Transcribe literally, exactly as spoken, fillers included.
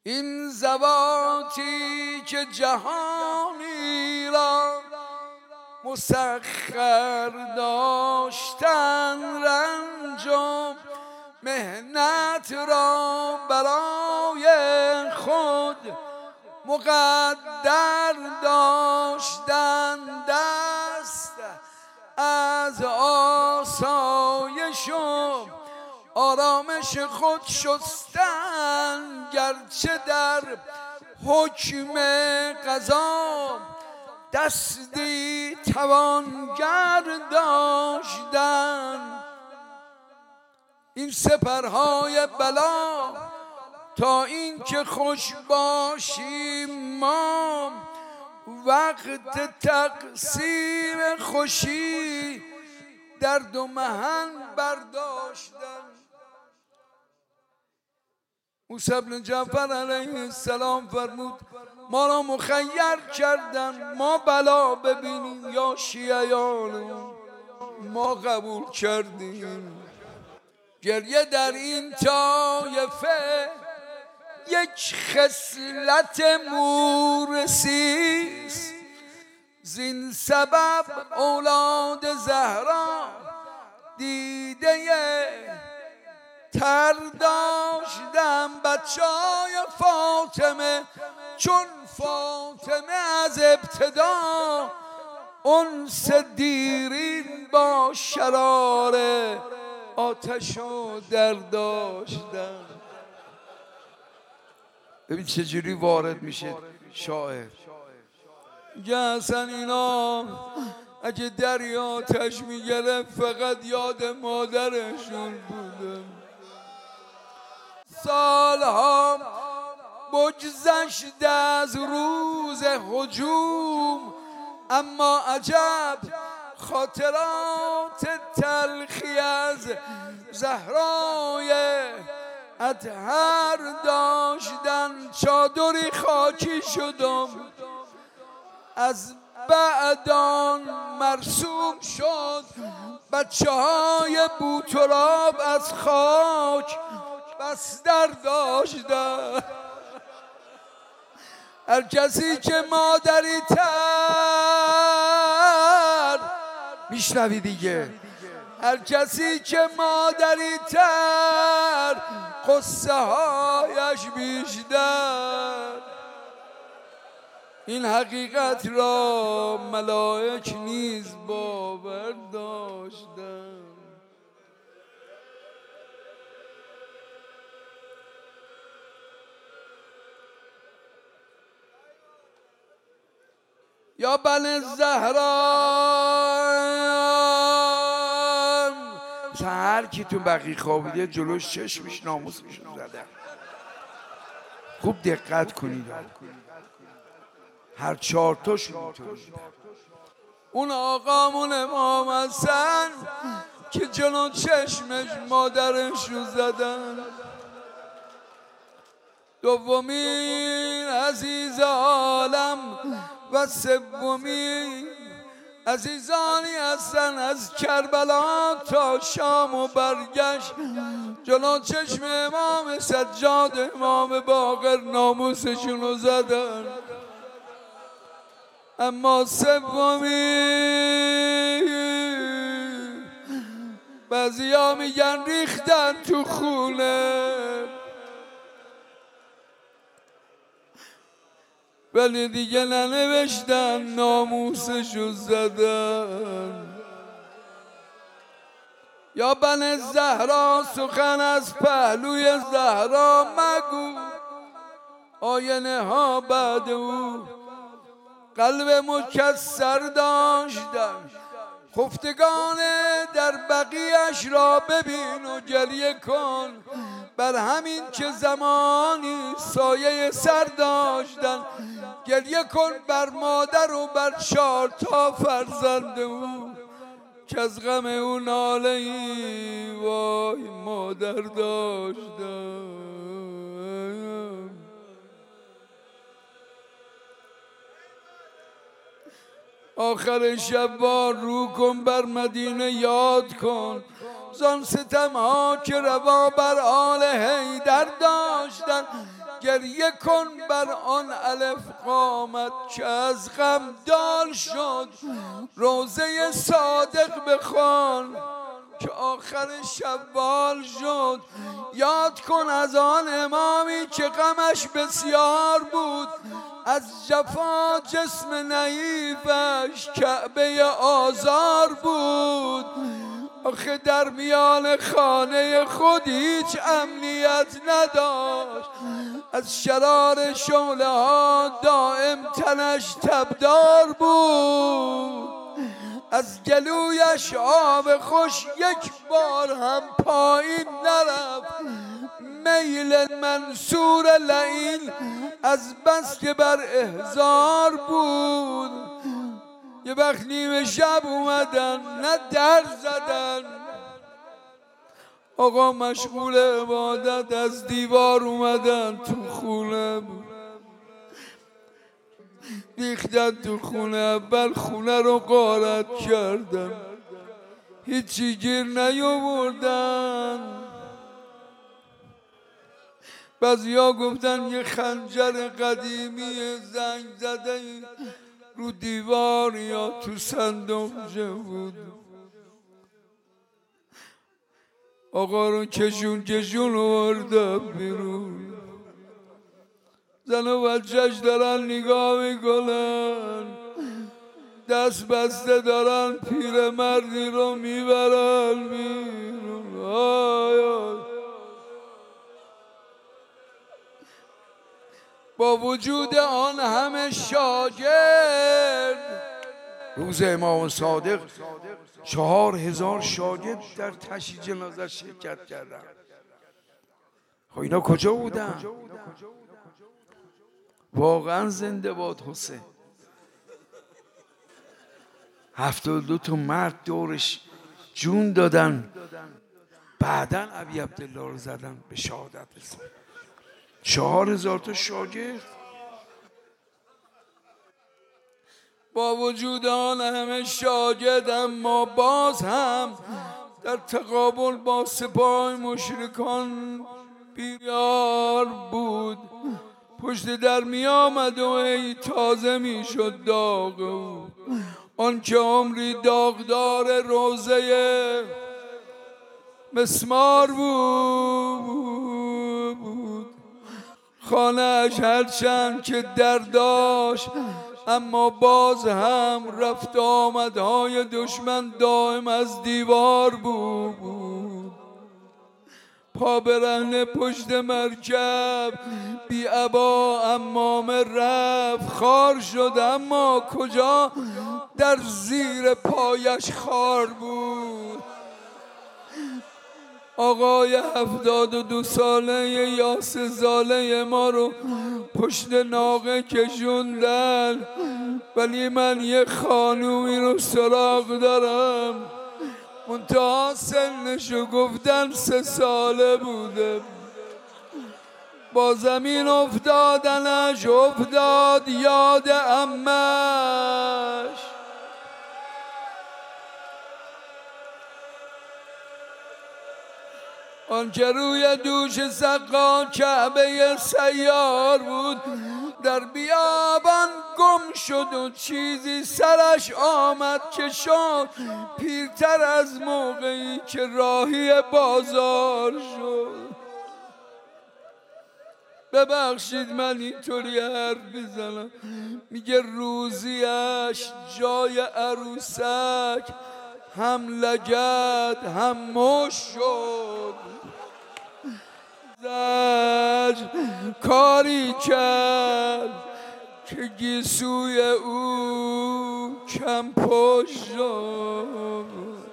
این ذواتی که جهانی را مسخر داشتن، رنج و مهنت را برای خود مقدر داشتن، دست از آسایش و آرامش خود شستن، گرچه در حکم قضا دستی توانگر داشتن. این سپرهای بلا تا این که خوش باشیم ما، وقت تقسیم خوشی درد و محن برداشتن. موسی بن جعفر علیه السلام فرمود ما را مخیر کردن ما بلا ببینیم یا شیعیان، ما قبول کردیم. گریه در این طایفه یک خصلت مورثیست، زین سبب اولاد زهرا دیده تر داشتم. بچه های فاطمه چون فاطمه از ابتدا انس دیرین با شرار آتش و در داشتن. ببین چجوری وارد میشه شاعر. میگه اصلا اینا اگه دریا آتش میگرفت فقط یاد مادرشون بودن. سالها بگذشت از روز هجوم، اما عجب خاطرات تلخی از زهرای اطهر داشتن. چادری خاکی شدم از بعدان مرسوم شد، بچه های بوتراب از خاک بستر داشتن. هر کسی که مادری تر، میشنوی دیگه، هر کسی که مادری تر قصه هایش بیشتر. این حقیقت را ملائک نیز باور داشتند. یا بنی زهرا، هر کی تو بقیه خوابیده جلوش چشمش ناموسش زدن. خوب دقت کنید، هر چهار تاشون اینطوری. اون آقامون امام حسن که جلو چشمش مادرش رو زدن. دومین عزیز عالم و سومین عزیزانی هستن از کربلا تا شام و برگشت جلو چشم امام سجاد امام باقر ناموسشون رو زدن. اما سومین بعضی ها میگن ریختن تو خونه، ولی دیگه ننوشتن ناموسشو زدن. یا بنی زهرا سخن از پهلوی زهرا مگو، آینه ها بعد او قلب مکسر داشتن. خفتگان در بقیش را ببین و گریه کن، بر همین که زمانی سایه سر داشتن. گریه کن بر مادر و بر چار تا فرزند او که از غم او ناله ای وای مادر داشتن. آخر شب بار رو کن بر مدینه یاد کن، زان ستم ها که روا بر آل حیدر داشتن. گریه کن بر آن الف قامت که از غم دال شد. روزه صادق بخوان که آخر شوال شد. یاد کن از آن امامی که غمش بسیار بود، از جفا جسم نحیفش کعبه آزار بود. آخه در میان خانه خود هیچ امنیت نداشت، از شرار شعله ها دائم تنش تبدار بود. از گلویش آب خوش یک بار هم پایین نرفت. میل منصور لعین از بس که بر احضار بود. یه وقت نیمه شب اومدن نه در زدن، آقا مشغول عبادت از دیوار اومدن تو خونه بود. ریختن تو خونه، اول خونه رو غارت کردن، هیچی گیر نیاوردن. بعضیا گفتن یه خنجر قدیمی زنگ زده رو دیوار یا تو صندوقچه بود. آقا رو کشون کشون آورده بیرون. زن و بچهش دارن نگاه میکنن، دست بسته دارن پیرمردی رو میبرن بیرون. آی آی. با وجود آن همه شاگرد، روز امام صادق چهار هزار شاگرد در تشییع جنازه شرکت کردن. خب اینا کجا بودن؟ واقعا زنده باد حسین. هفتاد و دو تا مرد دورش جون دادن، بعداً ابی عبدالله رو زدن به شهادت رسید. چهار هزار تا شاگرد. با وجود آن همه شاگرد اما باز هم در تقابل با سپاه مشرکان بیار بود. پشت در می آمد و ای تازه می شد داغ او، آن که عمری داغدار روزه مسمار بود. خانه اش هرچند که در داشت اما باز هم رفت آمدهای دشمن دائم از دیوار بود. پا برهنه پشت مرکب بی عبا امامه رفت. خار شد اما کجا در زیر پایش خار بود. آقای هفتاد و دو ساله یاس زاله ما رو پشت ناقه کشوندن، ولی من یه خانومی رو سراغ دارم، منتها سنشو گفتن سه ساله بوده. با زمین افتادنش افتاد یاد عمش. آن که روی دوش سقا کعبه سیار بود، در بیابان گم شد و چیزی سرش آمد که شد پیرتر از موقعی که راهی بازار شد. ببخشید من اینطوری حرف بزنم، میگه روزیش جای عروسک هم لگد هم مش شد. زج کاری کرد که گیسوی او کم پشت شد.